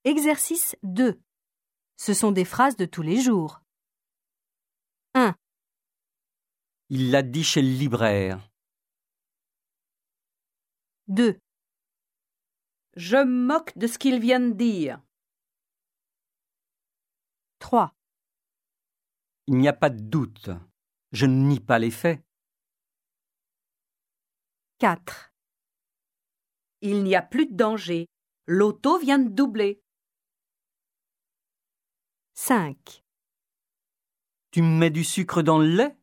Exercice 2. Ce sont des phrases de tous les jours. 1, Il l'a dit chez le libraire. 2, Je me moque de ce qu'il vient de dire. 3, Il n'y a pas de doute. Je ne nie pas les faits. 4, Il n'y a plus de danger. L'auto vient de doubler. 5, Tu me mets du sucre dans le lait?